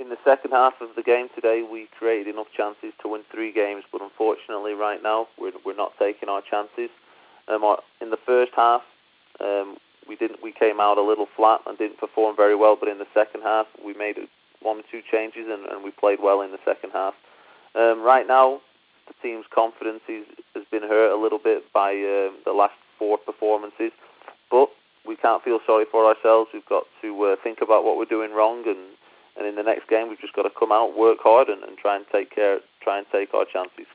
in the second half of the game today, we created enough chances to win 3 games, but unfortunately, right now we're not taking our chances. In the first half, we came out a little flat and didn't perform very well, but in the second half, we made 1 or 2 changes and we played well in the second half. Right now, the team's confidence has been hurt a little bit by the last 4 performances, but we can't feel sorry for ourselves. We've got to think about what we're doing wrong, and in the next game, we've just got to come out, work hard, and try and take our chances.